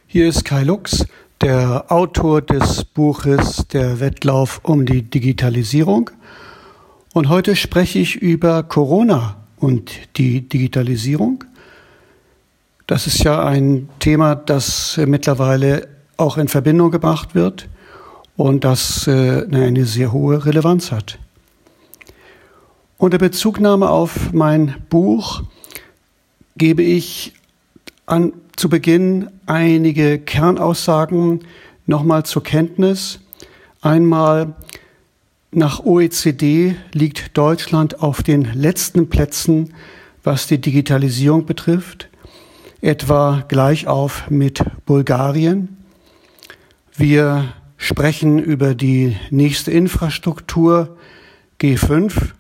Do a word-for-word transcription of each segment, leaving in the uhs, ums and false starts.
Hier ist Kai Lux, der Autor des Buches Der Wettlauf um die Digitalisierung. Und heute spreche ich über Corona und die Digitalisierung. Das ist ja ein Thema, das mittlerweile auch in Verbindung gebracht wird und das eine sehr hohe Relevanz hat. Unter Bezugnahme auf mein Buch gebe ich an, zu Beginn einige Kernaussagen nochmal zur Kenntnis. Einmal, nach O E C D liegt Deutschland auf den letzten Plätzen, was die Digitalisierung betrifft, etwa gleich auf mit Bulgarien. Wir sprechen über die nächste Infrastruktur G fünf.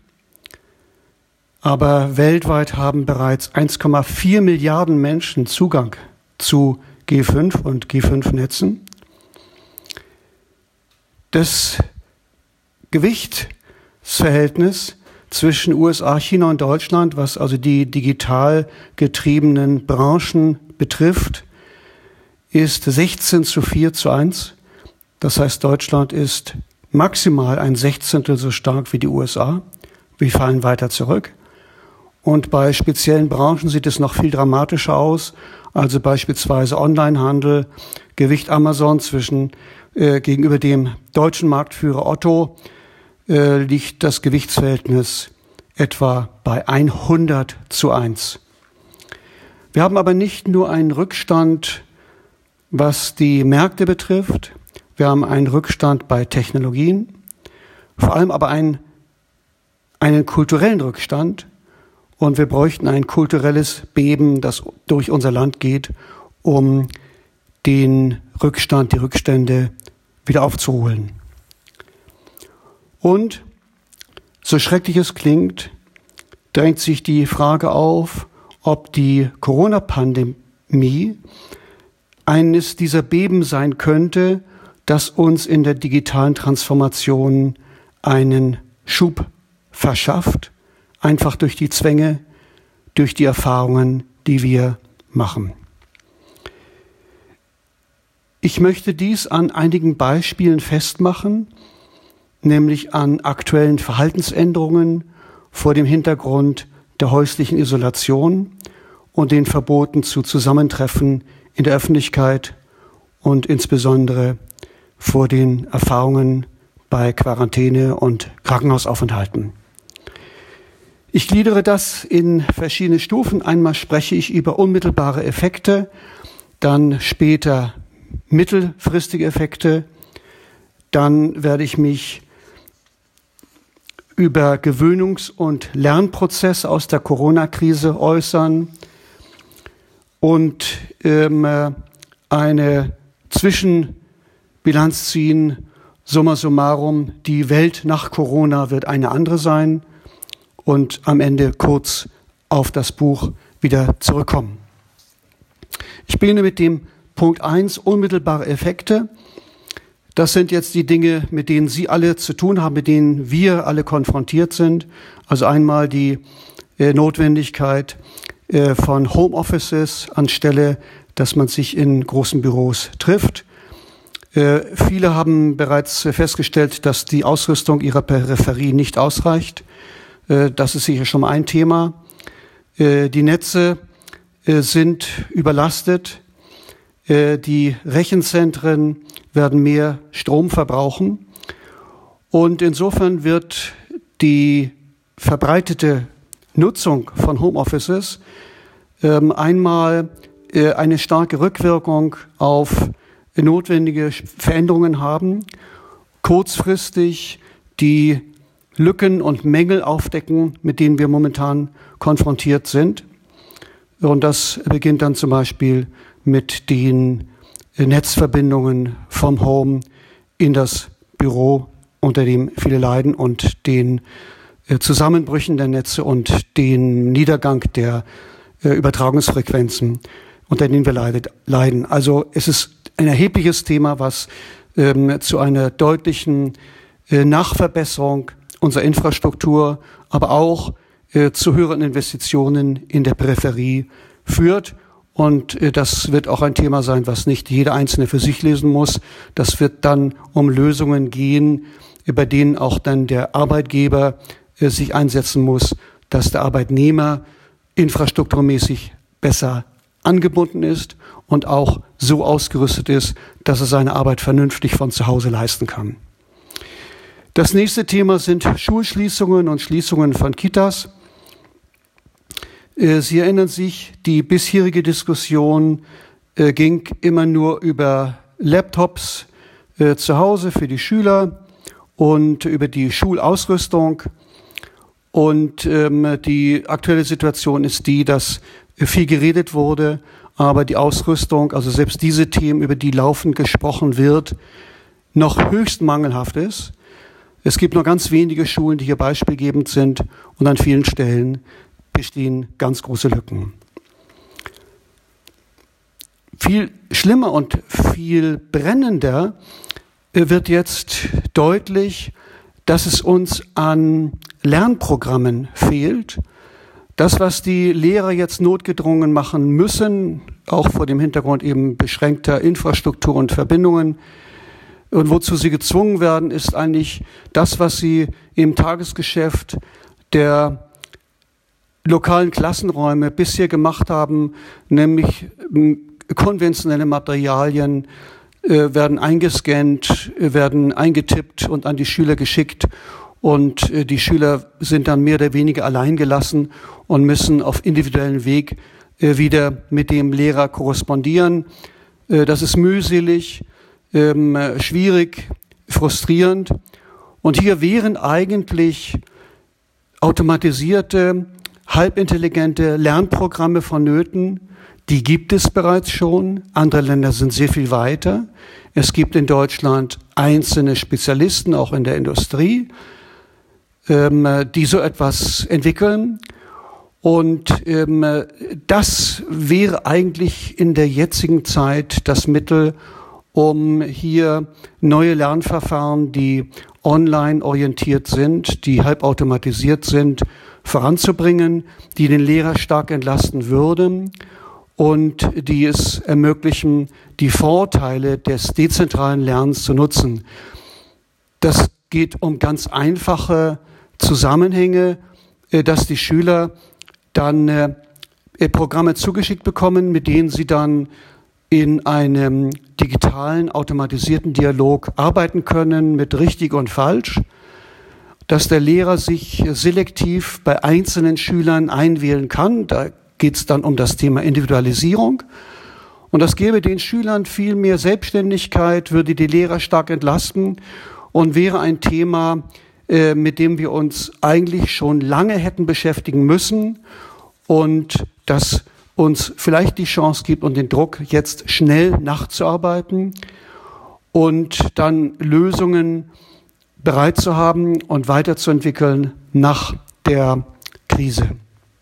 Aber weltweit haben bereits eins Komma vier Milliarden Menschen Zugang zu G fünf und G fünf Netzen. Das Gewichtsverhältnis zwischen U S A, China und Deutschland, was also die digital getriebenen Branchen betrifft, ist sechzehn zu vier zu eins. Das heißt, Deutschland ist maximal ein Sechzehntel so stark wie die U S A. Wir fallen weiter zurück. Und bei speziellen Branchen sieht es noch viel dramatischer aus. Also beispielsweise Onlinehandel, Gewicht Amazon zwischen äh, gegenüber dem deutschen Marktführer Otto äh, liegt das Gewichtsverhältnis etwa bei hundert zu eins. Wir haben aber nicht nur einen Rückstand, was die Märkte betrifft. Wir haben einen Rückstand bei Technologien, vor allem aber einen, einen kulturellen Rückstand. Und wir bräuchten ein kulturelles Beben, das durch unser Land geht, um den Rückstand, die Rückstände wieder aufzuholen. Und, so schrecklich es klingt, drängt sich die Frage auf, ob die Corona-Pandemie eines dieser Beben sein könnte, das uns in der digitalen Transformation einen Schub verschafft, einfach durch die Zwänge, durch die Erfahrungen, die wir machen. Ich möchte dies an einigen Beispielen festmachen, nämlich an aktuellen Verhaltensänderungen vor dem Hintergrund der häuslichen Isolation und den Verboten zu Zusammentreffen in der Öffentlichkeit und insbesondere vor den Erfahrungen bei Quarantäne und Krankenhausaufenthalten. Ich gliedere das in verschiedene Stufen. Einmal spreche ich über unmittelbare Effekte, dann später mittelfristige Effekte, dann werde ich mich über Gewöhnungs- und Lernprozesse aus der Corona-Krise äußern und ähm, eine Zwischenbilanz ziehen. Summa summarum, die Welt nach Corona wird eine andere sein. Und am Ende kurz auf das Buch wieder zurückkommen. Ich beginne mit dem Punkt eins, unmittelbare Effekte. Das sind jetzt die Dinge, mit denen Sie alle zu tun haben, mit denen wir alle konfrontiert sind. Also einmal die äh, Notwendigkeit äh, von Homeoffices anstelle, dass man sich in großen Büros trifft. Äh, viele haben bereits festgestellt, dass die Ausrüstung ihrer Peripherie nicht ausreicht. Das ist sicher schon mal ein Thema. Die Netze sind überlastet. Die Rechenzentren werden mehr Strom verbrauchen. Und insofern wird die verbreitete Nutzung von Homeoffices einmal eine starke Rückwirkung auf notwendige Veränderungen haben. Kurzfristig die Lücken und Mängel aufdecken, mit denen wir momentan konfrontiert sind. Und das beginnt dann zum Beispiel mit den Netzverbindungen vom Home in das Büro, unter dem viele leiden, und den Zusammenbrüchen der Netze und den Niedergang der Übertragungsfrequenzen, unter denen wir leiden. Also es ist ein erhebliches Thema, was ähm, zu einer deutlichen äh, Nachverbesserung unserer Infrastruktur, aber auch äh, zu höheren Investitionen in der Peripherie führt Und äh, das wird auch ein Thema sein, was nicht jeder Einzelne für sich lesen muss. Das wird dann um Lösungen gehen, bei denen auch dann der Arbeitgeber äh, sich einsetzen muss, dass der Arbeitnehmer infrastrukturmäßig besser angebunden ist und auch so ausgerüstet ist, dass er seine Arbeit vernünftig von zu Hause leisten kann. Das nächste Thema sind Schulschließungen und Schließungen von Kitas. Sie erinnern sich, die bisherige Diskussion ging immer nur über Laptops zu Hause für die Schüler und über die Schulausrüstung. Und ähm, die aktuelle Situation ist die, dass viel geredet wurde, aber die Ausrüstung, also selbst diese Themen, über die laufend gesprochen wird, noch höchst mangelhaft ist. Es gibt nur ganz wenige Schulen, die hier beispielgebend sind, und an vielen Stellen bestehen ganz große Lücken. Viel schlimmer und viel brennender wird jetzt deutlich, dass es uns an Lernprogrammen fehlt. Das, was die Lehrer jetzt notgedrungen machen müssen, auch vor dem Hintergrund eben beschränkter Infrastruktur und Verbindungen, und wozu sie gezwungen werden, ist eigentlich das, was sie im Tagesgeschäft der lokalen Klassenräume bisher gemacht haben, nämlich konventionelle Materialien äh, werden eingescannt, werden eingetippt und an die Schüler geschickt. Und äh, die Schüler sind dann mehr oder weniger allein gelassen und müssen auf individuellen Weg äh, wieder mit dem Lehrer korrespondieren. Äh, das ist mühselig, ähm, schwierig, frustrierend. Und hier wären eigentlich automatisierte, halbintelligente Lernprogramme vonnöten. Die gibt es bereits schon. Andere Länder sind sehr viel weiter. Es gibt in Deutschland einzelne Spezialisten, auch in der Industrie, ähm, die so etwas entwickeln. Und ähm, das wäre eigentlich in der jetzigen Zeit das Mittel, um hier neue Lernverfahren, die online orientiert sind, die halbautomatisiert sind, voranzubringen, die den Lehrer stark entlasten würden und die es ermöglichen, die Vorteile des dezentralen Lernens zu nutzen. Das geht um ganz einfache Zusammenhänge, dass die Schüler dann Programme zugeschickt bekommen, mit denen sie dann in einem digitalen, automatisierten Dialog arbeiten können mit richtig und falsch, dass der Lehrer sich selektiv bei einzelnen Schülern einwählen kann. Da geht es dann um das Thema Individualisierung. Und das gäbe den Schülern viel mehr Selbstständigkeit, würde die Lehrer stark entlasten und wäre ein Thema, äh, mit dem wir uns eigentlich schon lange hätten beschäftigen müssen und das uns vielleicht die Chance gibt und den Druck, jetzt schnell nachzuarbeiten und dann Lösungen bereit zu haben und weiterzuentwickeln nach der Krise.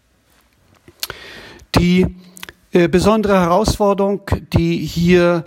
Die äh, besondere Herausforderung, die hier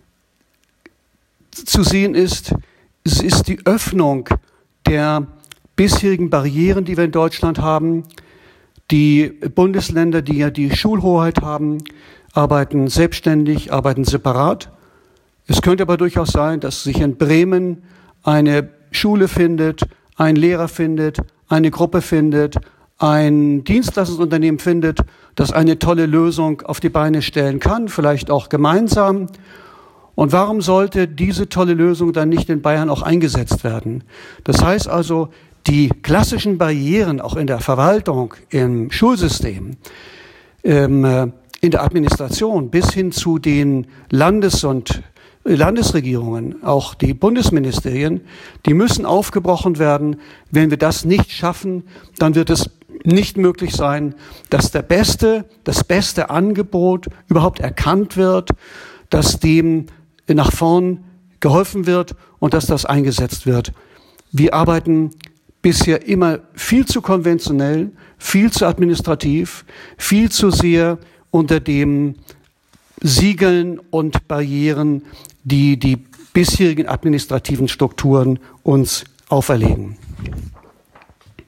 zu sehen ist, es ist die Öffnung der bisherigen Barrieren, die wir in Deutschland haben. Die Bundesländer, die ja die Schulhoheit haben, arbeiten selbstständig, arbeiten separat. Es könnte aber durchaus sein, dass sich in Bremen eine Schule findet, ein Lehrer findet, eine Gruppe findet, ein Dienstleistungsunternehmen findet, das eine tolle Lösung auf die Beine stellen kann, vielleicht auch gemeinsam. Und warum sollte diese tolle Lösung dann nicht in Bayern auch eingesetzt werden? Das heißt also, die klassischen Barrieren auch in der Verwaltung, im Schulsystem, ähm, in der Administration bis hin zu den Landes- und Landesregierungen, auch die Bundesministerien, die müssen aufgebrochen werden. Wenn wir das nicht schaffen, dann wird es nicht möglich sein, dass der beste, das beste Angebot überhaupt erkannt wird, dass dem nach vorn geholfen wird und dass das eingesetzt wird. Wir arbeiten bisher immer viel zu konventionell, viel zu administrativ, viel zu sehr unter dem Siegeln und Barrieren, die die bisherigen administrativen Strukturen uns auferlegen.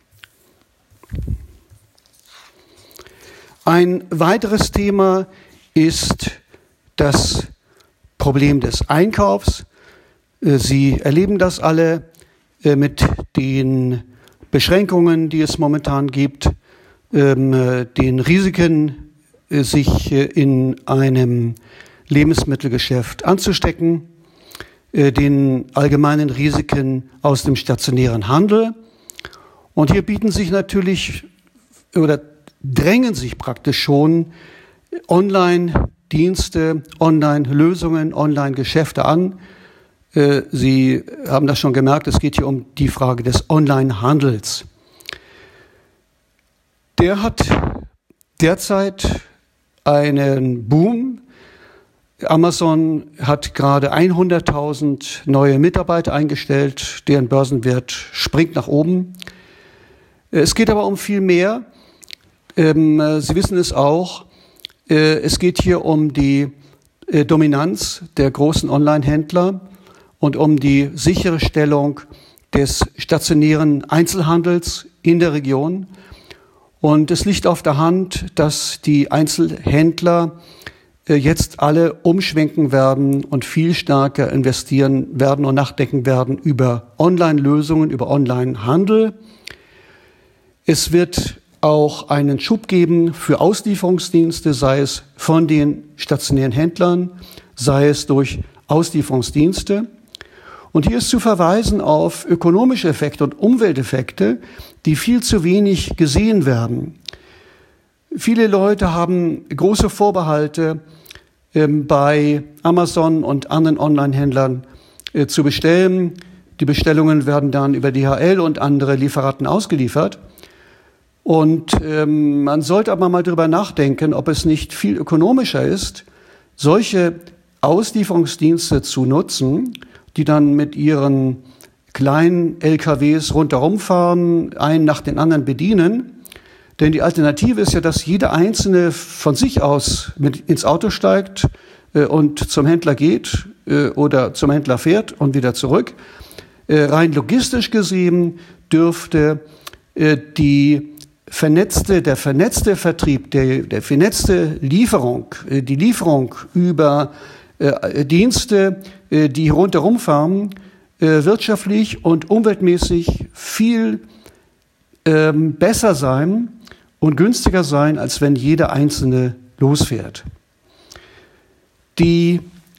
Ein weiteres Thema ist das Problem des Einkaufs. Sie erleben das alle mit den Beschränkungen, die es momentan gibt, den Risiken, sich in einem Lebensmittelgeschäft anzustecken, den allgemeinen Risiken aus dem stationären Handel. Und hier bieten sich natürlich oder drängen sich praktisch schon Online-Dienste, Online-Lösungen, Online-Geschäfte an. Sie haben das schon gemerkt, es geht hier um die Frage des Online-Handels. Der hat derzeit einen Boom. Amazon hat gerade hunderttausend neue Mitarbeiter eingestellt, deren Börsenwert springt nach oben. Es geht aber um viel mehr. Ähm, Sie wissen es auch, äh, es geht hier um die äh, Dominanz der großen Online-Händler und um die sichere Stellung des stationären Einzelhandels in der Region. Und es liegt auf der Hand, dass die Einzelhändler äh, jetzt alle umschwenken werden und viel stärker investieren werden und nachdenken werden über Online-Lösungen, über Online-Handel. Es wird auch einen Schub geben für Auslieferungsdienste, sei es von den stationären Händlern, sei es durch Auslieferungsdienste. Und hier ist zu verweisen auf ökonomische Effekte und Umwelteffekte, die viel zu wenig gesehen werden. Viele Leute haben große Vorbehalte, ähm, bei Amazon und anderen Online-Händlern äh, zu bestellen. Die Bestellungen werden dann über D H L und andere Lieferanten ausgeliefert. Und ähm, man sollte aber mal drüber nachdenken, ob es nicht viel ökonomischer ist, solche Auslieferungsdienste zu nutzen, die dann mit ihren kleinen L K Ws rundherum fahren, einen nach den anderen bedienen. Denn die Alternative ist ja, dass jeder Einzelne von sich aus mit ins Auto steigt äh, und zum Händler geht äh, oder zum Händler fährt und wieder zurück. Äh, rein logistisch gesehen dürfte äh, die vernetzte, der vernetzte Vertrieb, der, der vernetzte Lieferung, äh, die Lieferung über äh, Dienste, äh, die rundherum fahren, äh, wirtschaftlich und umweltmäßig viel ähm, besser sein und günstiger sein, als wenn jeder Einzelne losfährt. Die,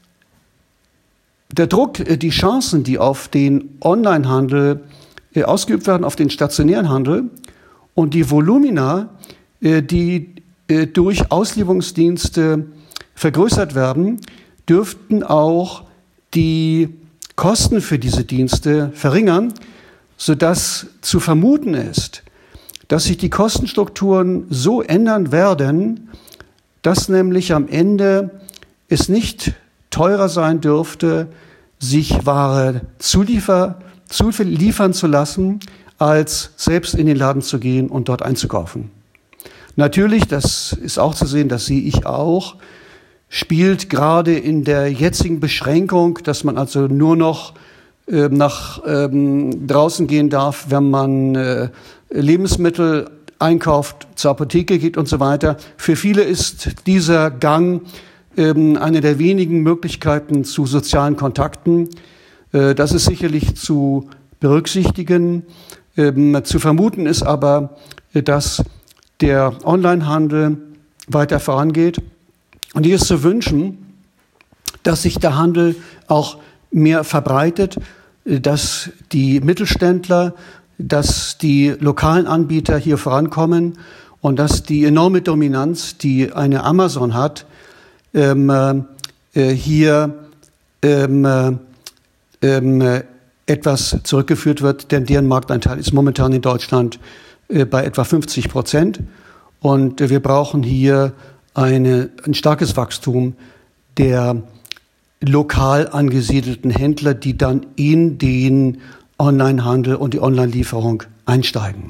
der Druck, die Chancen, die auf den Onlinehandel äh, ausgeübt werden, auf den stationären Handel und die Volumina, äh, die äh, durch Auslieferungsdienste vergrößert werden, dürften auch die Kosten für diese Dienste verringern, sodass zu vermuten ist, dass sich die Kostenstrukturen so ändern werden, dass nämlich am Ende es nicht teurer sein dürfte, sich Ware zuliefer, zuliefern zu lassen, als selbst in den Laden zu gehen und dort einzukaufen. Natürlich, das ist auch zu sehen, das sehe ich auch, spielt gerade in der jetzigen Beschränkung, dass man also nur noch äh, nach ähm, draußen gehen darf, wenn man äh, Lebensmittel einkauft, zur Apotheke geht und so weiter. Für viele ist dieser Gang ähm, eine der wenigen Möglichkeiten zu sozialen Kontakten. Äh, das ist sicherlich zu berücksichtigen. Ähm, zu vermuten ist aber, äh, dass der Onlinehandel weiter vorangeht. Und hier ist zu wünschen, dass sich der Handel auch mehr verbreitet, dass die Mittelständler, dass die lokalen Anbieter hier vorankommen und dass die enorme Dominanz, die eine Amazon hat, ähm, äh, hier ähm, ähm, etwas zurückgeführt wird, denn deren Marktanteil ist momentan in Deutschland äh, bei etwa fünfzig Prozent. Und äh, wir brauchen hier eine, ein starkes Wachstum der lokal angesiedelten Händler, die dann in den Onlinehandel und die Online-Lieferung einsteigen.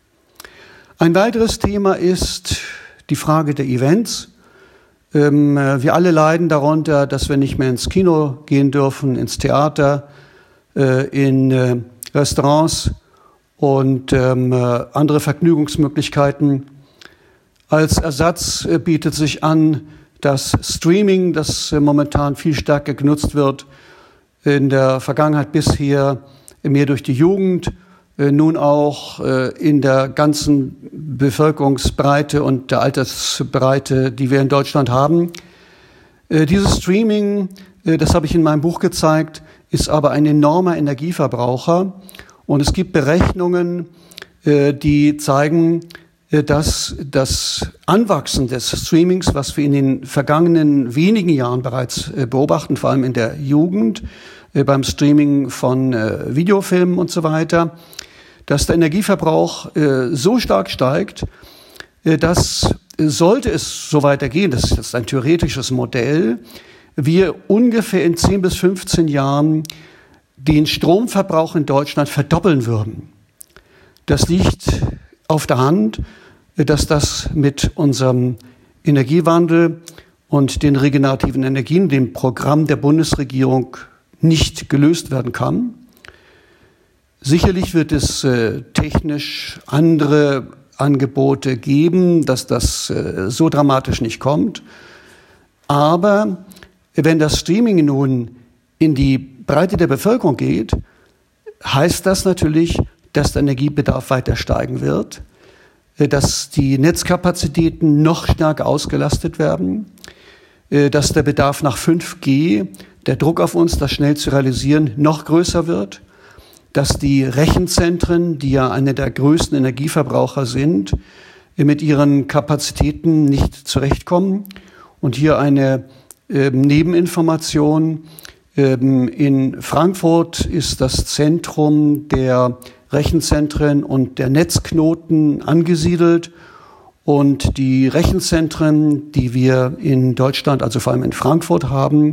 Ein weiteres Thema ist die Frage der Events. Ähm, wir alle leiden darunter, dass wir nicht mehr ins Kino gehen dürfen, ins Theater, äh, in äh, Restaurants und ähm, äh, andere Vergnügungsmöglichkeiten. Als Ersatz äh, bietet sich an, das Streaming, das momentan viel stärker genutzt wird, in der Vergangenheit bisher mehr durch die Jugend, nun auch in der ganzen Bevölkerungsbreite und der Altersbreite, die wir in Deutschland haben. Dieses Streaming, das habe ich in meinem Buch gezeigt, ist aber ein enormer Energieverbraucher. Und es gibt Berechnungen, die zeigen, dass das Anwachsen des Streamings, was wir in den vergangenen wenigen Jahren bereits beobachten, vor allem in der Jugend, beim Streaming von Videofilmen und so weiter, dass der Energieverbrauch so stark steigt, dass, sollte es so weitergehen, das ist jetzt ein theoretisches Modell, wir ungefähr in zehn bis fünfzehn Jahren den Stromverbrauch in Deutschland verdoppeln würden. Das liegt auf der Hand, dass das mit unserem Energiewandel und den regenerativen Energien, dem Programm der Bundesregierung, nicht gelöst werden kann. Sicherlich wird es äh, technisch andere Angebote geben, dass das äh, so dramatisch nicht kommt. Aber wenn das Streaming nun in die Breite der Bevölkerung geht, heißt das natürlich, dass der Energiebedarf weiter steigen wird, dass die Netzkapazitäten noch stärker ausgelastet werden, dass der Bedarf nach fünf G, der Druck auf uns, das schnell zu realisieren, noch größer wird, dass die Rechenzentren, die ja eine der größten Energieverbraucher sind, mit ihren Kapazitäten nicht zurechtkommen. Und hier eine äh, Nebeninformation. Ähm, in Frankfurt ist das Zentrum der Rechenzentren und der Netzknoten angesiedelt. Und die Rechenzentren, die wir in Deutschland, also vor allem in Frankfurt haben,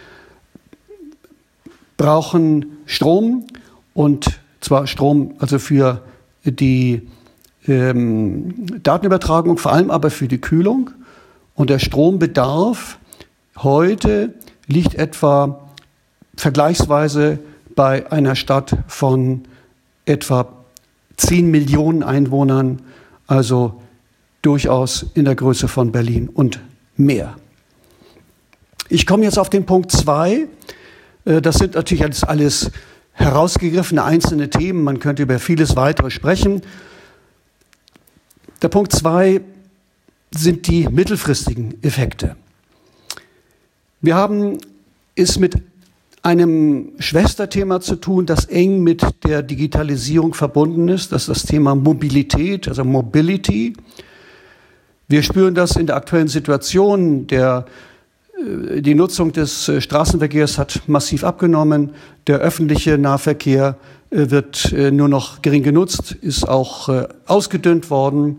brauchen Strom. Und zwar Strom, also für die ähm, Datenübertragung, vor allem aber für die Kühlung. Und der Strombedarf heute liegt etwa vergleichsweise bei einer Stadt von etwa zehn Millionen Einwohnern, also durchaus in der Größe von Berlin und mehr. Ich komme jetzt auf den Punkt zwei. Das sind natürlich jetzt alles herausgegriffene einzelne Themen. Man könnte über vieles weitere sprechen. Der Punkt zwei sind die mittelfristigen Effekte. Wir haben es mit einem Schwesterthema zu tun, das eng mit der Digitalisierung verbunden ist. Das ist das Thema Mobilität, also Mobility. Wir spüren das in der aktuellen Situation. Der, die Nutzung des Straßenverkehrs hat massiv abgenommen. Der öffentliche Nahverkehr wird nur noch gering genutzt, ist auch ausgedünnt worden.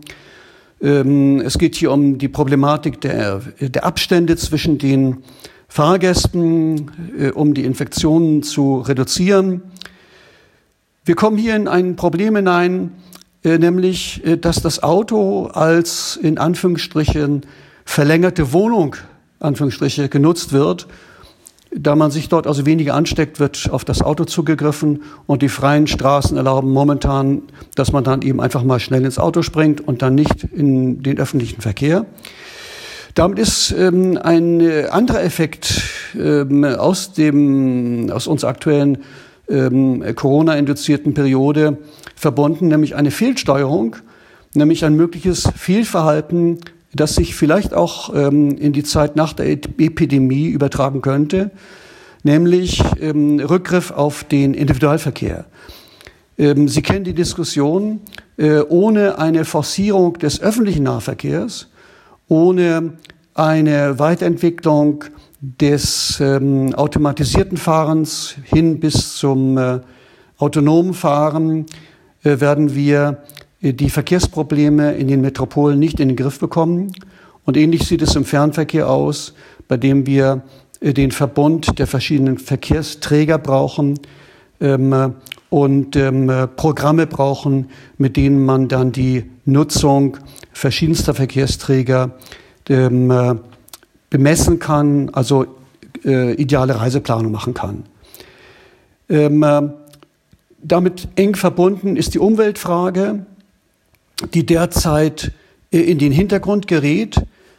Es geht hier um die Problematik der, der Abstände zwischen den Fahrgästen, um die Infektionen zu reduzieren. Wir kommen hier in ein Problem hinein, nämlich, dass das Auto als in Anführungsstrichen verlängerte Wohnung Anführungsstriche genutzt wird. Da man sich dort also weniger ansteckt, wird auf das Auto zugegriffen und die freien Straßen erlauben momentan, dass man dann eben einfach mal schnell ins Auto springt und dann nicht in den öffentlichen Verkehr. Damit ist ähm, ein anderer Effekt ähm, aus dem aus unserer aktuellen ähm, Corona-induzierten Periode verbunden, nämlich eine Fehlsteuerung, nämlich ein mögliches Fehlverhalten, das sich vielleicht auch ähm, in die Zeit nach der Epidemie übertragen könnte, nämlich ähm, Rückgriff auf den Individualverkehr. Ähm, Sie kennen die Diskussion, äh, ohne eine Forcierung des öffentlichen Nahverkehrs, ohne eine Weiterentwicklung des ähm, automatisierten Fahrens hin bis zum äh, autonomen Fahren äh, werden wir äh, die Verkehrsprobleme in den Metropolen nicht in den Griff bekommen. Und ähnlich sieht es im Fernverkehr aus, bei dem wir äh, den Verbund der verschiedenen Verkehrsträger brauchen ähm, und ähm, Programme brauchen, mit denen man dann die Nutzung verschiedenster Verkehrsträger ähm, äh, bemessen kann, also äh, ideale Reiseplanung machen kann. Ähm, äh, damit eng verbunden ist die Umweltfrage, die derzeit äh, in den Hintergrund gerät.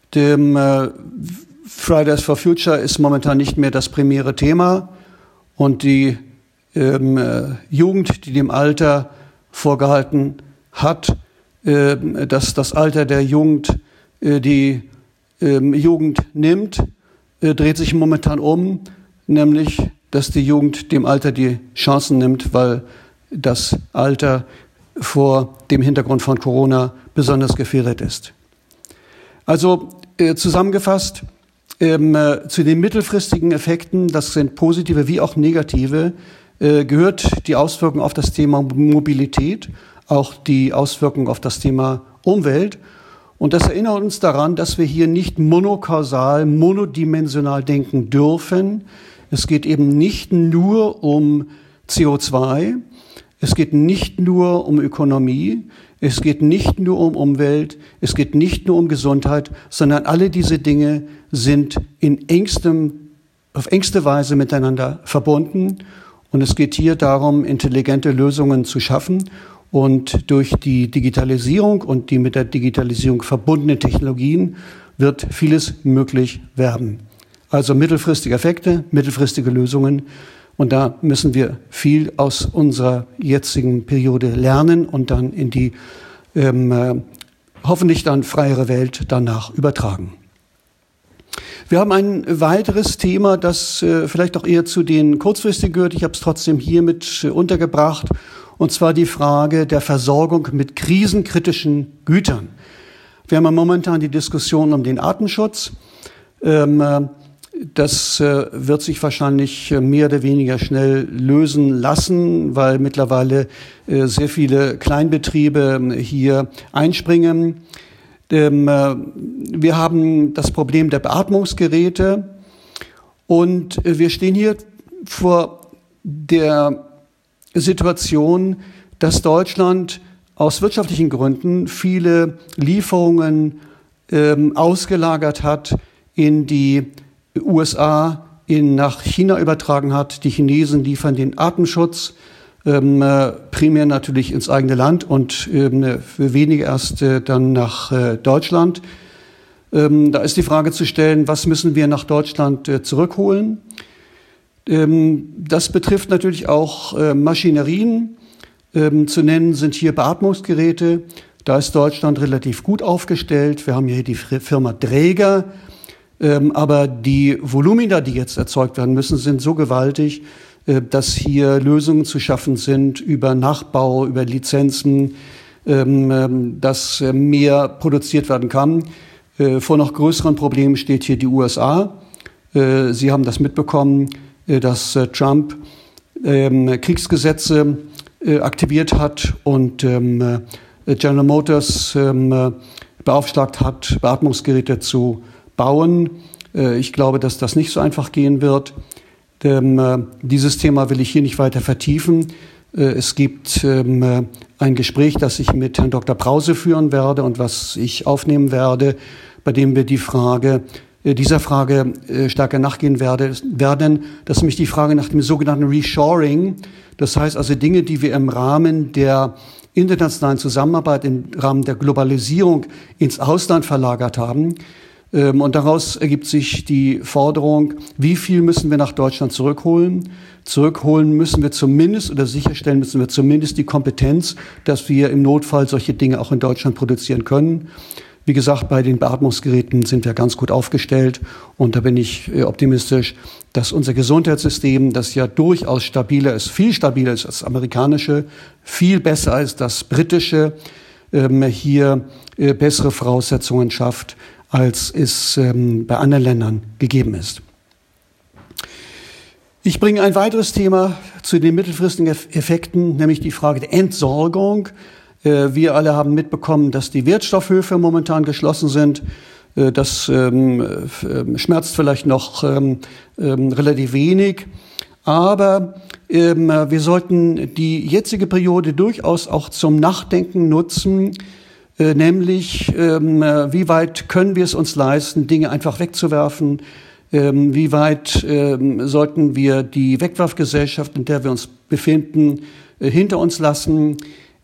Dem äh, Fridays for Future ist momentan nicht mehr das primäre Thema und die ähm, äh, Jugend, die dem Alter vorgehalten hat, äh, dass das Alter der Jugend äh, die äh, Jugend nimmt, äh, dreht sich momentan um, nämlich dass die Jugend dem Alter die Chancen nimmt, weil das Alter vor dem Hintergrund von Corona besonders gefährdet ist. Also äh, zusammengefasst, ähm, äh, zu den mittelfristigen Effekten, das sind positive wie auch negative, äh, gehört die Auswirkung auf das Thema Mobilität, auch die Auswirkung auf das Thema Umwelt. Und das erinnert uns daran, dass wir hier nicht monokausal, monodimensional denken dürfen. Es geht eben nicht nur um C O zwei, es geht nicht nur um Ökonomie, es geht nicht nur um Umwelt, es geht nicht nur um Gesundheit, sondern alle diese Dinge sind in engstem, auf engste Weise miteinander verbunden. Und es geht hier darum, intelligente Lösungen zu schaffen. Und durch die Digitalisierung und die mit der Digitalisierung verbundenen Technologien wird vieles möglich werden. Also mittelfristige Effekte, mittelfristige Lösungen. Und da müssen wir viel aus unserer jetzigen Periode lernen und dann in die ähm, äh, hoffentlich dann freiere Welt danach übertragen. Wir haben ein weiteres Thema, das äh, vielleicht auch eher zu den kurzfristigen gehört. Ich habe es trotzdem hier mit äh, untergebracht. Und zwar die Frage der Versorgung mit krisenkritischen Gütern. Wir haben ja momentan die Diskussion um den Artenschutz. Ähm, äh, Das äh, wird sich wahrscheinlich äh, mehr oder weniger schnell lösen lassen, weil mittlerweile äh, sehr viele Kleinbetriebe äh, hier einspringen. Ähm, äh, wir haben das Problem der Beatmungsgeräte und äh, wir stehen hier vor der Situation, dass Deutschland aus wirtschaftlichen Gründen viele Lieferungen äh, ausgelagert hat in die U S A, in, nach China übertragen hat. Die Chinesen liefern den Artenschutz, ähm, äh, primär natürlich ins eigene Land und ähm, für wenige erst äh, dann nach äh, Deutschland. Ähm, da ist die Frage zu stellen, was müssen wir nach Deutschland äh, zurückholen? Ähm, das betrifft natürlich auch äh, Maschinerien. Ähm, zu nennen sind hier Beatmungsgeräte. Da ist Deutschland relativ gut aufgestellt. Wir haben hier die Firma Dräger. Ähm, aber die Volumina, die jetzt erzeugt werden müssen, sind so gewaltig, äh, dass hier Lösungen zu schaffen sind über Nachbau, über Lizenzen, ähm, ähm, dass äh, mehr produziert werden kann. Äh, vor noch größeren Problemen steht hier die U S A. Äh, Sie haben das mitbekommen, äh, dass äh, Trump äh, Kriegsgesetze äh, aktiviert hat und ähm, äh, General Motors äh, beauftragt hat, Beatmungsgeräte zu bauen. Ich glaube, dass das nicht so einfach gehen wird. Dieses Thema will ich hier nicht weiter vertiefen. Es gibt ein Gespräch, das ich mit Herrn Doktor Brause führen werde und was ich aufnehmen werde, bei dem wir die Frage, dieser Frage stärker nachgehen werden. Das ist nämlich die Frage nach dem sogenannten Reshoring. Das heißt also Dinge, die wir im Rahmen der internationalen Zusammenarbeit, im Rahmen der Globalisierung ins Ausland verlagert haben. Und daraus ergibt sich die Forderung, wie viel müssen wir nach Deutschland zurückholen? Zurückholen müssen wir zumindest oder sicherstellen müssen wir zumindest die Kompetenz, dass wir im Notfall solche Dinge auch in Deutschland produzieren können. Wie gesagt, bei den Beatmungsgeräten sind wir ganz gut aufgestellt und da bin ich optimistisch, dass unser Gesundheitssystem, das ja durchaus stabiler ist, viel stabiler ist als das amerikanische, viel besser als das britische, hier bessere Voraussetzungen schafft, als es ähm, bei anderen Ländern gegeben ist. Ich bringe ein weiteres Thema zu den mittelfristigen Effekten, nämlich die Frage der Entsorgung. Äh, wir alle haben mitbekommen, dass die Wertstoffhöfe momentan geschlossen sind. Äh, das ähm, äh, schmerzt vielleicht noch ähm, ähm, relativ wenig. Aber ähm, wir sollten die jetzige Periode durchaus auch zum Nachdenken nutzen, Äh, nämlich, ähm, wie weit können wir es uns leisten, Dinge einfach wegzuwerfen? Ähm, wie weit ähm, sollten wir die Wegwerfgesellschaft, in der wir uns befinden, äh, hinter uns lassen?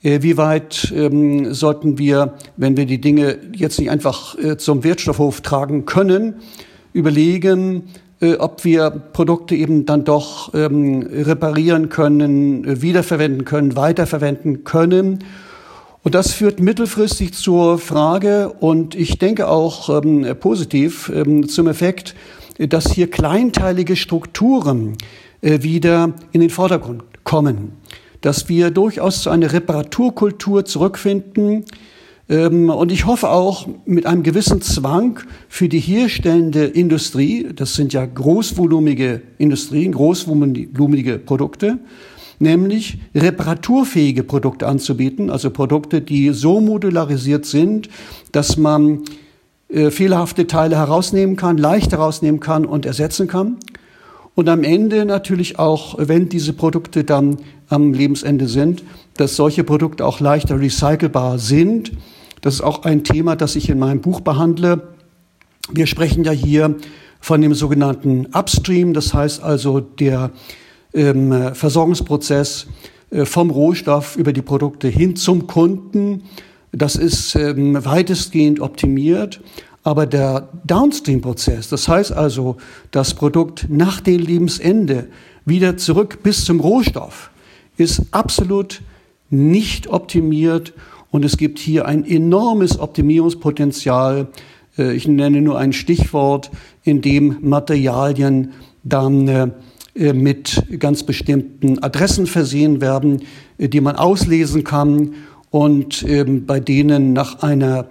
Wie weit ähm, sollten wir, wenn wir die Dinge jetzt nicht einfach äh, zum Wertstoffhof tragen können, überlegen, äh, ob wir Produkte eben dann doch ähm, reparieren können, äh, wiederverwenden können, weiterverwenden können. Und das führt mittelfristig zur Frage und ich denke auch ähm, positiv ähm, zum Effekt, dass hier kleinteilige Strukturen äh, wieder in den Vordergrund kommen. Dass wir durchaus zu einer Reparaturkultur zurückfinden. Ähm, und ich hoffe auch mit einem gewissen Zwang für die herstellende Industrie, das sind ja großvolumige Industrien, großvolumige Produkte, nämlich reparaturfähige Produkte anzubieten, also Produkte, die so modularisiert sind, dass man äh, fehlerhafte Teile herausnehmen kann, leicht herausnehmen kann und ersetzen kann. Und am Ende natürlich auch, wenn diese Produkte dann am Lebensende sind, dass solche Produkte auch leichter recycelbar sind. Das ist auch ein Thema, das ich in meinem Buch behandle. Wir sprechen ja hier von dem sogenannten Upstream, das heißt also der ähm, Versorgungsprozess äh, vom Rohstoff über die Produkte hin zum Kunden. Das ist ähm, weitestgehend optimiert. Aber der Downstream-Prozess, das heißt also das Produkt nach dem Lebensende wieder zurück bis zum Rohstoff, ist absolut nicht optimiert und es gibt hier ein enormes Optimierungspotenzial. Ich nenne nur ein Stichwort, in dem Materialien dann mit ganz bestimmten Adressen versehen werden, die man auslesen kann und bei denen nach einer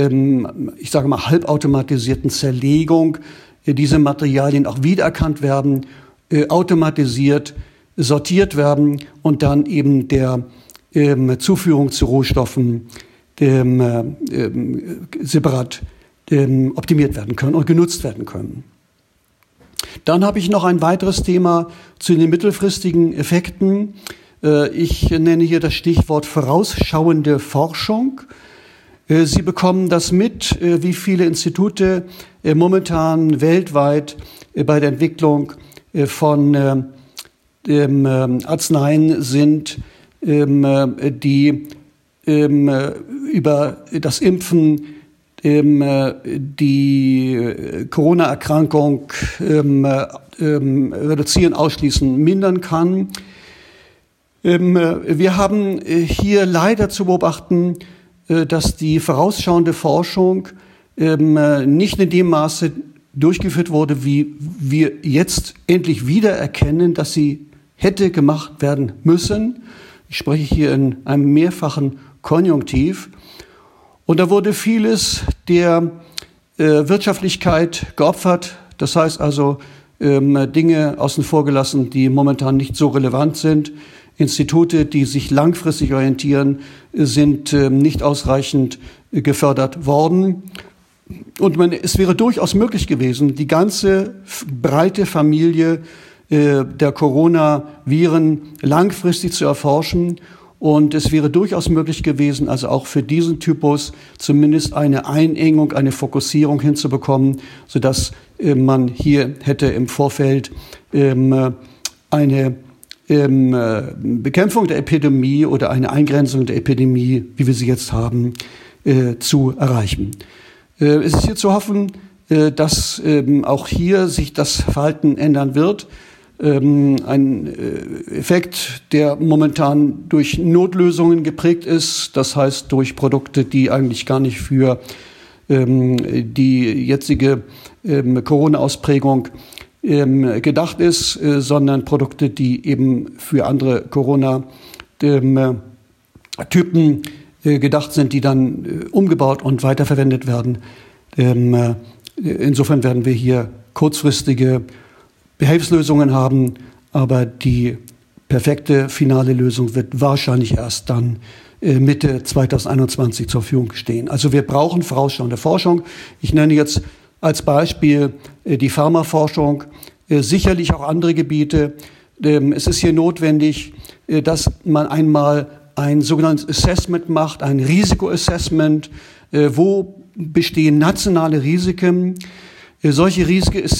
ich sage mal, halbautomatisierten Zerlegung diese Materialien auch wiedererkannt werden, automatisiert sortiert werden und dann eben der ähm, Zuführung zu Rohstoffen ähm, ähm, separat ähm, optimiert werden können und genutzt werden können. Dann habe ich noch ein weiteres Thema zu den mittelfristigen Effekten. Äh, ich nenne hier das Stichwort vorausschauende Forschung. Sie bekommen das mit, wie viele Institute momentan weltweit bei der Entwicklung von Arzneien sind, die über das Impfen die Corona-Erkrankung reduzieren, ausschließen, mindern kann. Wir haben hier leider zu beobachten, dass die vorausschauende Forschung ähm, nicht in dem Maße durchgeführt wurde, wie wir jetzt endlich wiedererkennen, dass sie hätte gemacht werden müssen. Ich spreche hier in einem mehrfachen Konjunktiv. Und da wurde vieles der äh, Wirtschaftlichkeit geopfert. Das heißt also ähm, Dinge außen vor gelassen, die momentan nicht so relevant sind. Institute, die sich langfristig orientieren, sind äh, nicht ausreichend äh, gefördert worden. Und man, es wäre durchaus möglich gewesen, die ganze breite Familie äh, der Coronaviren langfristig zu erforschen. Und es wäre durchaus möglich gewesen, also auch für diesen Typus zumindest eine Einengung, eine Fokussierung hinzubekommen, sodass äh, man hier hätte im Vorfeld ähm, eine Ähm, Bekämpfung der Epidemie oder eine Eingrenzung der Epidemie, wie wir sie jetzt haben, äh, zu erreichen. Äh, es ist hier zu hoffen, äh, dass ähm, auch hier sich das Verhalten ändern wird. Ähm, ein äh, Effekt, der momentan durch Notlösungen geprägt ist, das heißt durch Produkte, die eigentlich gar nicht für ähm, die jetzige ähm, Corona-Ausprägung gedacht ist, sondern Produkte, die eben für andere Corona-Typen gedacht sind, die dann umgebaut und weiterverwendet werden. Insofern werden wir hier kurzfristige Behelfslösungen haben, aber die perfekte finale Lösung wird wahrscheinlich erst dann Mitte zweitausendeinundzwanzig zur Verfügung stehen. Also wir brauchen vorausschauende Forschung. Ich nenne jetzt als Beispiel die Pharmaforschung, sicherlich auch andere Gebiete. Es ist hier notwendig, dass man einmal ein sogenanntes Assessment macht, ein Risikoassessment. Wo bestehen nationale Risiken? Solche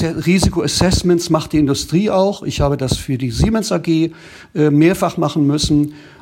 Risikoassessments macht die Industrie auch. Ich habe das für die Siemens A G mehrfach machen müssen.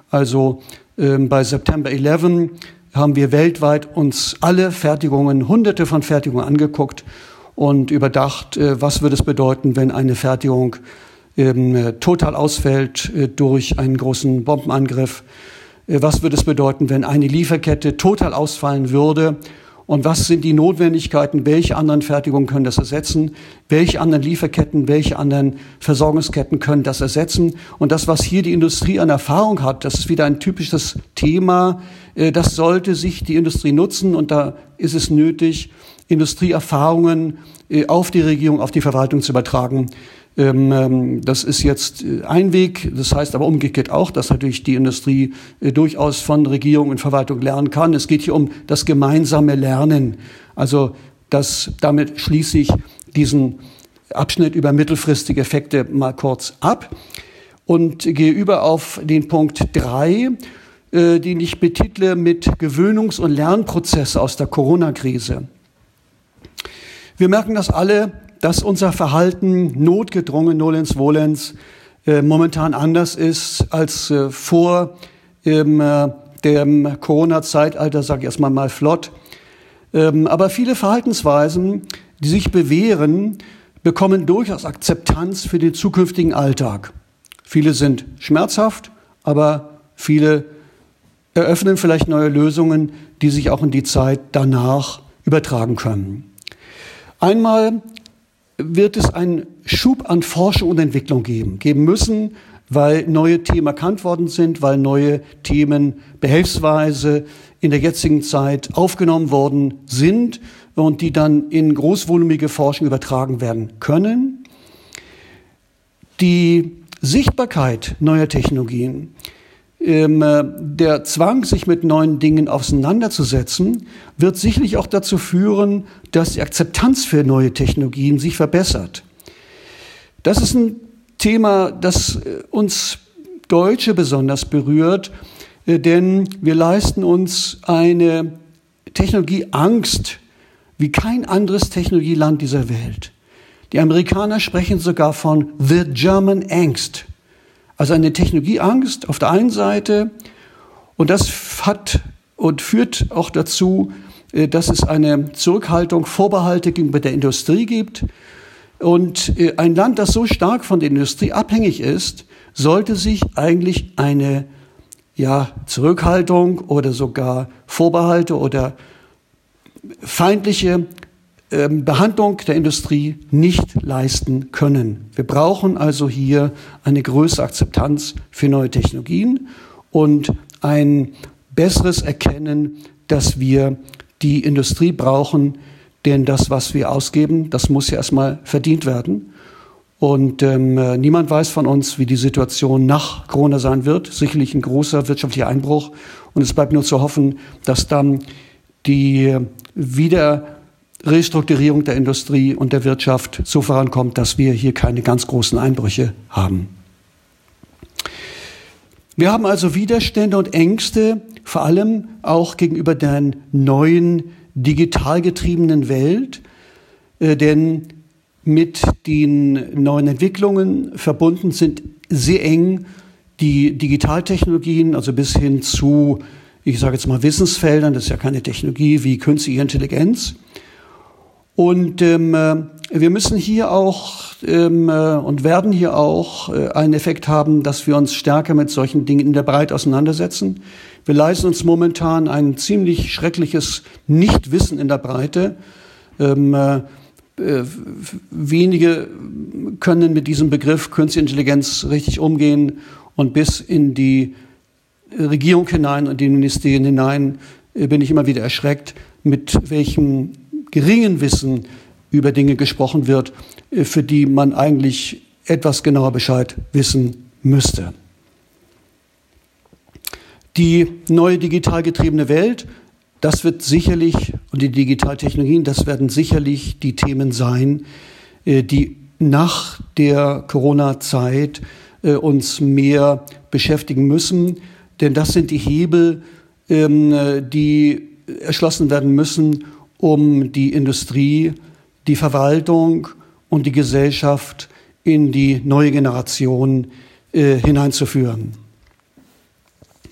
Also äh, bei September elf haben wir weltweit uns alle Fertigungen, hunderte von Fertigungen angeguckt und überdacht, äh, was würde es bedeuten, wenn eine Fertigung äh, total ausfällt äh, durch einen großen Bombenangriff. Äh, was würde es bedeuten, wenn eine Lieferkette total ausfallen würde? Und was sind die Notwendigkeiten? Welche anderen Fertigungen können das ersetzen? Welche anderen Lieferketten, welche anderen Versorgungsketten können das ersetzen? Und das, was hier die Industrie an Erfahrung hat, das ist wieder ein typisches Thema. Das sollte sich die Industrie nutzen. Und da ist es nötig, Industrieerfahrungen auf die Regierung, auf die Verwaltung zu übertragen. Das ist jetzt ein Weg. Das heißt aber umgekehrt auch, dass natürlich die Industrie durchaus von Regierung und Verwaltung lernen kann. Es geht hier um das gemeinsame Lernen. Also das, damit schließe ich diesen Abschnitt über mittelfristige Effekte mal kurz ab und gehe über auf den Punkt drei, äh, den ich betitle mit Gewöhnungs- und Lernprozesse aus der Corona-Krise. Wir merken das alle, dass unser Verhalten notgedrungen, nolens volens, äh, momentan anders ist als äh, vor ähm, äh, dem Corona-Zeitalter, sage ich erstmal mal flott. Ähm, aber viele Verhaltensweisen, die sich bewähren, bekommen durchaus Akzeptanz für den zukünftigen Alltag. Viele sind schmerzhaft, aber viele eröffnen vielleicht neue Lösungen, die sich auch in die Zeit danach übertragen können. Einmal wird es einen Schub an Forschung und Entwicklung geben, geben müssen, weil neue Themen erkannt worden sind, weil neue Themen behelfsweise in der jetzigen Zeit aufgenommen worden sind und die dann in großvolumige Forschung übertragen werden können. Die Sichtbarkeit neuer Technologien, ähm, der Zwang, sich mit neuen Dingen auseinanderzusetzen, wird sicherlich auch dazu führen, dass die Akzeptanz für neue Technologien sich verbessert. Das ist ein Thema, das uns Deutsche besonders berührt, denn wir leisten uns eine Technologieangst wie kein anderes Technologieland dieser Welt. Die Amerikaner sprechen sogar von The German Angst. Also eine Technologieangst auf der einen Seite, und das hat und führt auch dazu, dass es eine Zurückhaltung, Vorbehalte gegenüber der Industrie gibt. Und ein Land, das so stark von der Industrie abhängig ist, sollte sich eigentlich eine ja, Zurückhaltung oder sogar Vorbehalte oder feindliche äh, Behandlung der Industrie nicht leisten können. Wir brauchen also hier eine größere Akzeptanz für neue Technologien und ein besseres Erkennen, dass wir die Industrie brauchen, denn das, was wir ausgeben, das muss ja erstmal verdient werden. Und ähm, niemand weiß von uns, wie die Situation nach Corona sein wird. Sicherlich ein großer wirtschaftlicher Einbruch. Und es bleibt nur zu hoffen, dass dann die Wiederrestrukturierung der Industrie und der Wirtschaft so vorankommt, dass wir hier keine ganz großen Einbrüche haben. Wir haben also Widerstände und Ängste, vor allem auch gegenüber der neuen, digital getriebenen Welt, äh, denn mit den neuen Entwicklungen verbunden sind sehr eng die Digitaltechnologien, also bis hin zu, ich sage jetzt mal Wissensfeldern, das ist ja keine Technologie, wie künstliche Intelligenz. Und ähm, wir müssen hier auch ähm, und werden hier auch äh, einen Effekt haben, dass wir uns stärker mit solchen Dingen in der Breite auseinandersetzen. Wir leisten uns momentan ein ziemlich schreckliches Nichtwissen in der Breite. Ähm, äh, wenige können mit diesem Begriff Künstliche Intelligenz richtig umgehen, und bis in die Regierung hinein und die Ministerien hinein äh, bin ich immer wieder erschreckt, mit welchem geringen Wissen über Dinge gesprochen wird, äh, für die man eigentlich etwas genauer Bescheid wissen müsste. Die neue digital getriebene Welt, das wird sicherlich, und die Digitaltechnologien, das werden sicherlich die Themen sein, die nach der Corona-Zeit uns mehr beschäftigen müssen. Denn das sind die Hebel, die erschlossen werden müssen, um die Industrie, die Verwaltung und die Gesellschaft in die neue Generation hineinzuführen.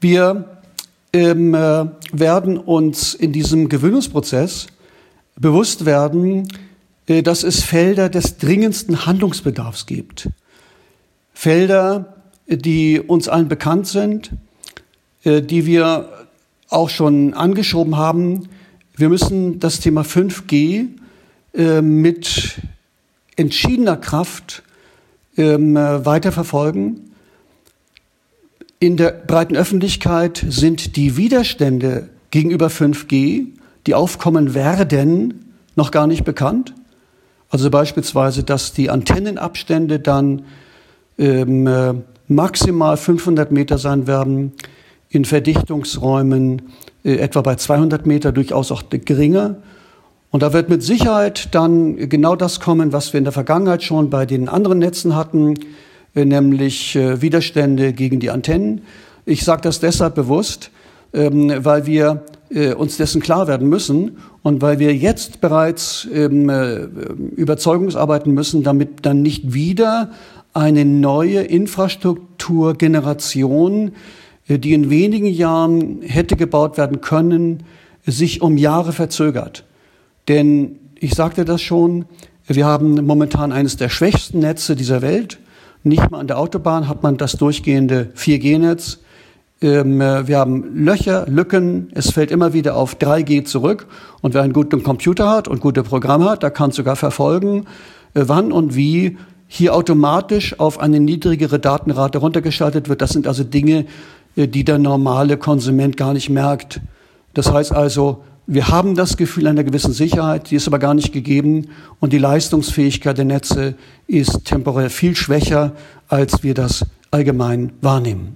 Wir ähm, äh, werden uns in diesem Gewöhnungsprozess bewusst werden, äh, dass es Felder des dringendsten Handlungsbedarfs gibt. Felder, die uns allen bekannt sind, äh, die wir auch schon angeschoben haben. Wir müssen das Thema fünf G äh, mit entschiedener Kraft äh, weiterverfolgen. In der breiten Öffentlichkeit sind die Widerstände gegenüber fünf G, die aufkommen werden, noch gar nicht bekannt. Also beispielsweise, dass die Antennenabstände dann ähm, äh, maximal fünfhundert Meter sein werden, in Verdichtungsräumen äh, etwa bei zweihundert Meter, durchaus auch geringer. Und da wird mit Sicherheit dann genau das kommen, was wir in der Vergangenheit schon bei den anderen Netzen hatten, nämlich äh, Widerstände gegen die Antennen. Ich sage das deshalb bewusst, ähm, weil wir äh, uns dessen klar werden müssen und weil wir jetzt bereits ähm, äh, Überzeugungsarbeiten müssen, damit dann nicht wieder eine neue Infrastrukturgeneration, äh, die in wenigen Jahren hätte gebaut werden können, sich um Jahre verzögert. Denn ich sagte das schon, wir haben momentan eines der schwächsten Netze dieser Welt. Nicht mal an der Autobahn hat man das durchgehende vier G Netz. Ähm, wir haben Löcher, Lücken. Es fällt immer wieder auf drei G zurück. Und wer einen guten Computer hat und gute Programme hat, der kann sogar verfolgen, äh, wann und wie hier automatisch auf eine niedrigere Datenrate runtergeschaltet wird. Das sind also Dinge, äh, die der normale Konsument gar nicht merkt. Das heißt also, wir haben das Gefühl einer gewissen Sicherheit, die ist aber gar nicht gegeben und die Leistungsfähigkeit der Netze ist temporär viel schwächer, als wir das allgemein wahrnehmen.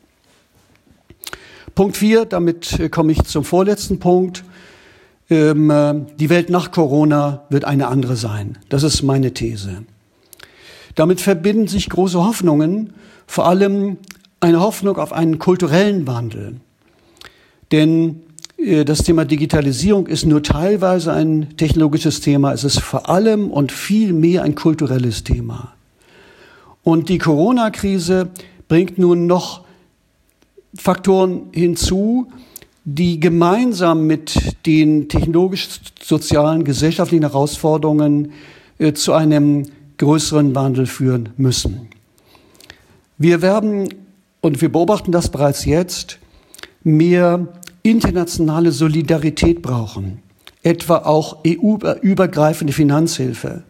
Punkt vier, damit komme ich zum vorletzten Punkt. Ähm, die Welt nach Corona wird eine andere sein. Das ist meine These. Damit verbinden sich große Hoffnungen, vor allem eine Hoffnung auf einen kulturellen Wandel. Denn das Thema Digitalisierung ist nur teilweise ein technologisches Thema. Es ist vor allem und viel mehr ein kulturelles Thema. Und die Corona-Krise bringt nun noch Faktoren hinzu, die gemeinsam mit den technologisch-sozialen, gesellschaftlichen Herausforderungen äh, zu einem größeren Wandel führen müssen. Wir werden, und wir beobachten das bereits jetzt, mehr internationale Solidarität brauchen, etwa auch E U-übergreifende Finanzhilfe.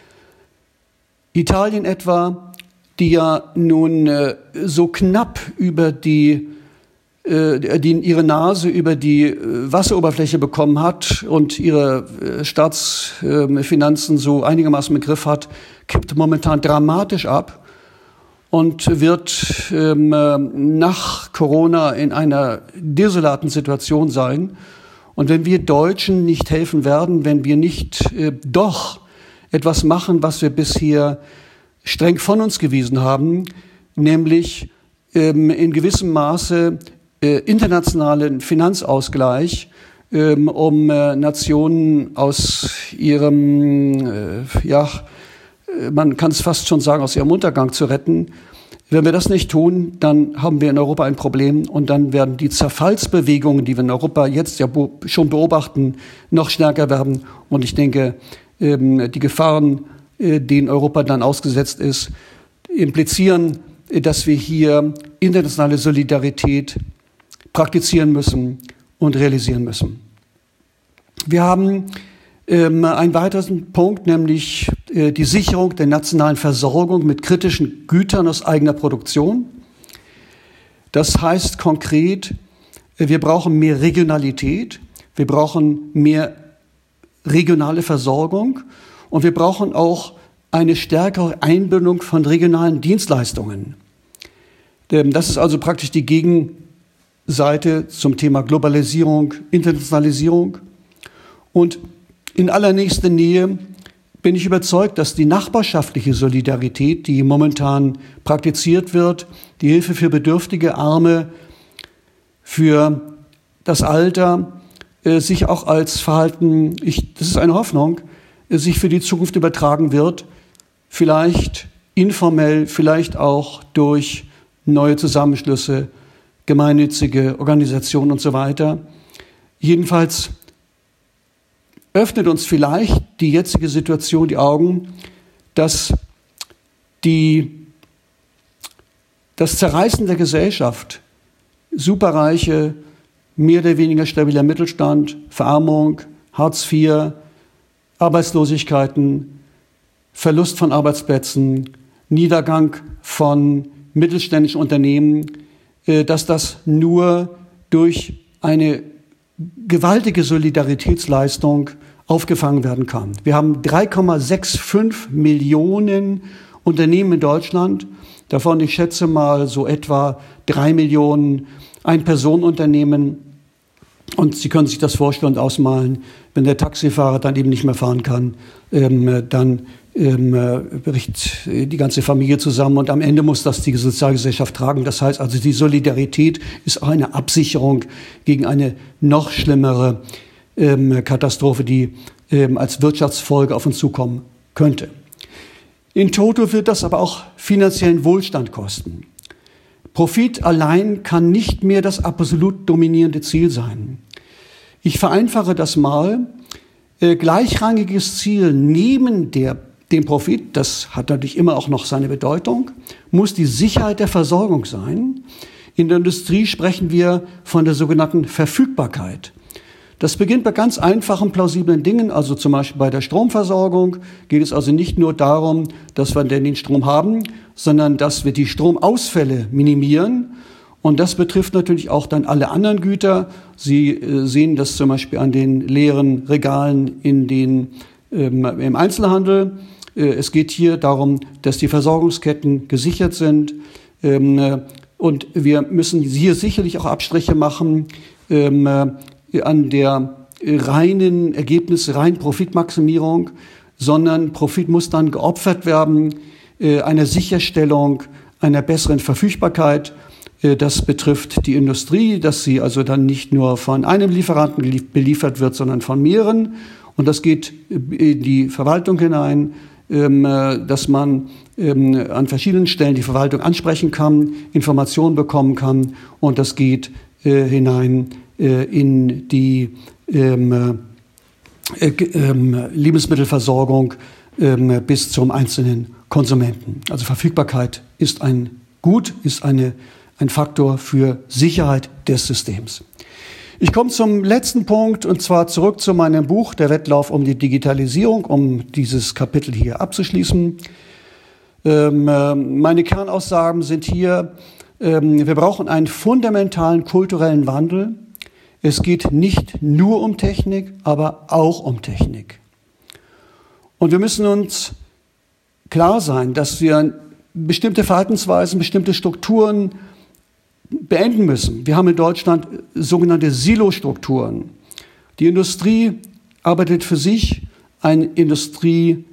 Italien etwa, die ja nun äh, so knapp über die, äh, die ihre Nase über die äh, Wasseroberfläche bekommen hat und ihre äh, Staatsfinanzen äh, so einigermaßen im Griff hat, kippt momentan dramatisch ab und wird ähm, nach Corona in einer desolaten Situation sein. Und wenn wir Deutschen nicht helfen werden, wenn wir nicht äh, doch etwas machen, was wir bisher streng von uns gewiesen haben, nämlich ähm, in gewissem Maße äh, internationalen Finanzausgleich, ähm, um äh, Nationen aus ihrem, äh, ja, man kann es fast schon sagen, aus ihrem Untergang zu retten. Wenn wir das nicht tun, dann haben wir in Europa ein Problem und dann werden die Zerfallsbewegungen, die wir in Europa jetzt ja schon beobachten, noch stärker werden. Und ich denke, die Gefahren, denen Europa dann ausgesetzt ist, implizieren, dass wir hier internationale Solidarität praktizieren müssen und realisieren müssen. Wir haben Ähm, ein weiterer Punkt, nämlich äh, die Sicherung der nationalen Versorgung mit kritischen Gütern aus eigener Produktion. Das heißt konkret, äh, wir brauchen mehr Regionalität, wir brauchen mehr regionale Versorgung und wir brauchen auch eine stärkere Einbindung von regionalen Dienstleistungen. Ähm, das ist also praktisch die Gegenseite zum Thema Globalisierung, Internationalisierung. Und in allernächster Nähe bin ich überzeugt, dass die nachbarschaftliche Solidarität, die momentan praktiziert wird, die Hilfe für Bedürftige, Arme, für das Alter, äh, sich auch als Verhalten, ich, das ist eine Hoffnung, äh, sich für die Zukunft übertragen wird, vielleicht informell, vielleicht auch durch neue Zusammenschlüsse gemeinnützige Organisationen und so weiter. Jedenfalls öffnet uns vielleicht die jetzige Situation die Augen, dass die, das Zerreißen der Gesellschaft, Superreiche, mehr oder weniger stabiler Mittelstand, Verarmung, Hartz vier, Arbeitslosigkeiten, Verlust von Arbeitsplätzen, Niedergang von mittelständischen Unternehmen, dass das nur durch eine gewaltige Solidaritätsleistung aufgefangen werden kann. Wir haben drei Komma fünfundsechzig Millionen Unternehmen in Deutschland, davon, ich schätze mal, so etwa drei Millionen Ein-Personen-Unternehmen. Und Sie können sich das vorstellen und ausmalen, wenn der Taxifahrer dann eben nicht mehr fahren kann, ähm, dann ähm, bricht die ganze Familie zusammen und am Ende muss das die Sozialgesellschaft tragen. Das heißt also, die Solidarität ist auch eine Absicherung gegen eine noch schlimmere ähm, Katastrophe, die ähm, als Wirtschaftsfolge auf uns zukommen könnte. In toto wird das aber auch finanziellen Wohlstand kosten. Profit allein kann nicht mehr das absolut dominierende Ziel sein. Ich vereinfache das mal. Äh, gleichrangiges Ziel neben der, dem Profit, das hat natürlich immer auch noch seine Bedeutung, muss die Sicherheit der Versorgung sein. In der Industrie sprechen wir von der sogenannten Verfügbarkeit. Das beginnt bei ganz einfachen, plausiblen Dingen, also zum Beispiel bei der Stromversorgung geht es also nicht nur darum, dass wir den Strom haben, sondern dass wir die Stromausfälle minimieren. Und das betrifft natürlich auch dann alle anderen Güter. Sie äh, sehen das zum Beispiel an den leeren Regalen in den, ähm, im Einzelhandel. Äh, es geht hier darum, dass die Versorgungsketten gesichert sind. Ähm, äh, und wir müssen hier sicherlich auch Abstriche machen ähm, äh, an der reinen Ergebnis, reinen Profitmaximierung, sondern Profit muss dann geopfert werden, äh, einer Sicherstellung einer besseren Verfügbarkeit. Äh, das betrifft die Industrie, dass sie also dann nicht nur von einem Lieferanten beliefert wird, sondern von mehreren. Und das geht in die Verwaltung hinein, ähm, äh, dass man ähm, an verschiedenen Stellen die Verwaltung ansprechen kann, Informationen bekommen kann. Und das geht äh, hinein in die ähm, äh, äh, Lebensmittelversorgung äh, bis zum einzelnen Konsumenten. Also Verfügbarkeit ist ein Gut, ist eine, ein Faktor für Sicherheit des Systems. Ich komme zum letzten Punkt und zwar zurück zu meinem Buch Der Wettlauf um die Digitalisierung, um dieses Kapitel hier abzuschließen. Ähm, äh, meine Kernaussagen sind hier, ähm, wir brauchen einen fundamentalen kulturellen Wandel. Es geht nicht nur um Technik, aber auch um Technik. Und wir müssen uns klar sein, dass wir bestimmte Verhaltensweisen, bestimmte Strukturen beenden müssen. Wir haben in Deutschland sogenannte Silo-Strukturen. Die Industrie arbeitet für sich, ein Industriechef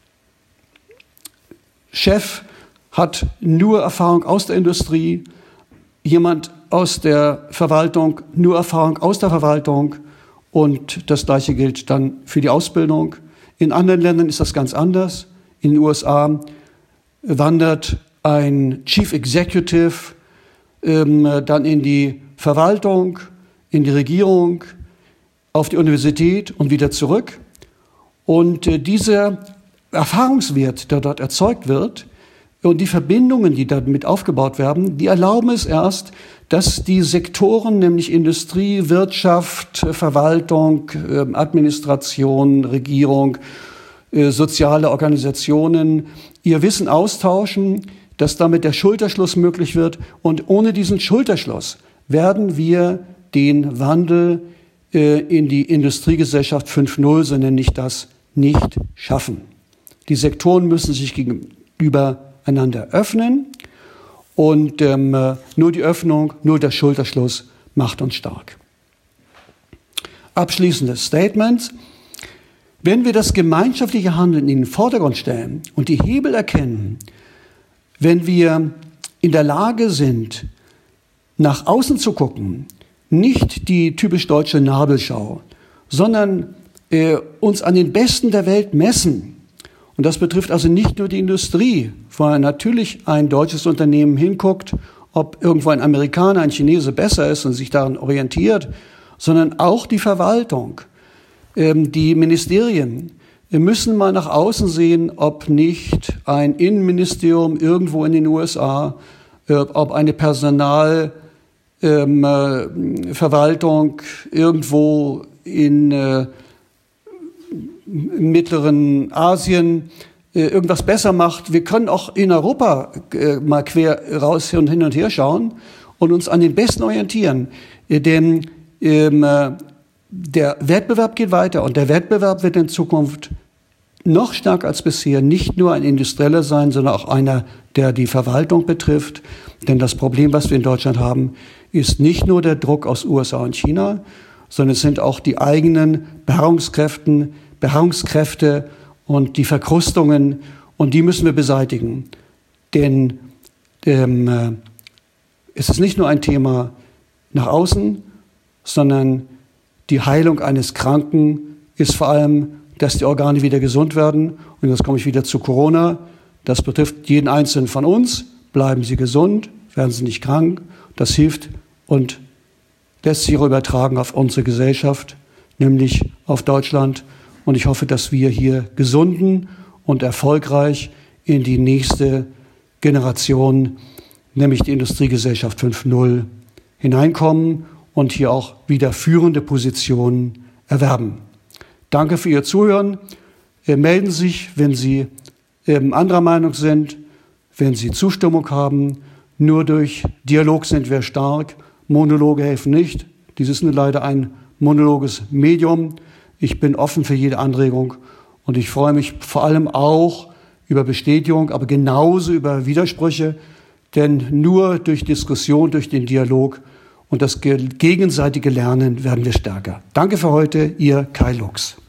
hat nur Erfahrung aus der Industrie, jemand aus der Verwaltung, nur Erfahrung aus der Verwaltung und das Gleiche gilt dann für die Ausbildung. In anderen Ländern ist das ganz anders. In den U S A wandert ein Chief Executive ähm, dann in die Verwaltung, in die Regierung, auf die Universität und wieder zurück. Und äh, dieser Erfahrungswert, der dort erzeugt wird, und die Verbindungen, die damit aufgebaut werden, die erlauben es erst, dass die Sektoren, nämlich Industrie, Wirtschaft, Verwaltung, Administration, Regierung, soziale Organisationen ihr Wissen austauschen, dass damit der Schulterschluss möglich wird. Und ohne diesen Schulterschluss werden wir den Wandel in die Industriegesellschaft fünf Punkt null, so nenne ich das, nicht schaffen. Die Sektoren müssen sich gegenüber einander öffnen und ähm, nur die Öffnung, nur der Schulterschluss macht uns stark. Abschließendes Statement. Wenn wir das gemeinschaftliche Handeln in den Vordergrund stellen und die Hebel erkennen, wenn wir in der Lage sind, nach außen zu gucken, nicht die typisch deutsche Nabelschau, sondern äh, uns an den Besten der Welt messen. Und das betrifft also nicht nur die Industrie, wo natürlich ein deutsches Unternehmen hinguckt, ob irgendwo ein Amerikaner, ein Chinese besser ist und sich daran orientiert, sondern auch die Verwaltung, ähm, die Ministerien. Wir müssen mal nach außen sehen, ob nicht ein Innenministerium irgendwo in den U S A, äh, ob eine Personalverwaltung ähm, äh, irgendwo in äh, Mittleren Asien äh, irgendwas besser macht. Wir können auch in Europa äh, mal quer raus und hin und her schauen und uns an den Besten orientieren. Äh, denn ähm, äh, der Wettbewerb geht weiter und der Wettbewerb wird in Zukunft noch stärker als bisher nicht nur ein industrieller sein, sondern auch einer, der die Verwaltung betrifft. Denn das Problem, was wir in Deutschland haben, ist nicht nur der Druck aus U S A und China, sondern es sind auch die eigenen Beharrungskräfte, Beharrungskräfte und die Verkrustungen, und die müssen wir beseitigen. Denn ähm, äh, es ist nicht nur ein Thema nach außen, sondern die Heilung eines Kranken ist vor allem, dass die Organe wieder gesund werden. Und jetzt komme ich wieder zu Corona. Das betrifft jeden Einzelnen von uns. Bleiben Sie gesund, werden Sie nicht krank. Das hilft und lässt sich auch übertragen auf unsere Gesellschaft, nämlich auf Deutschland. Und ich hoffe, dass wir hier gesunden und erfolgreich in die nächste Generation, nämlich die Industriegesellschaft fünf Punkt null, hineinkommen und hier auch wieder führende Positionen erwerben. Danke für Ihr Zuhören. Melden Sie sich, wenn Sie ähm, anderer Meinung sind, wenn Sie Zustimmung haben. Nur durch Dialog sind wir stark. Monologe helfen nicht. Dies ist nur leider ein monologes Medium. Ich bin offen für jede Anregung und ich freue mich vor allem auch über Bestätigung, aber genauso über Widersprüche, denn nur durch Diskussion, durch den Dialog und das gegenseitige Lernen werden wir stärker. Danke für heute, Ihr Kai Lux.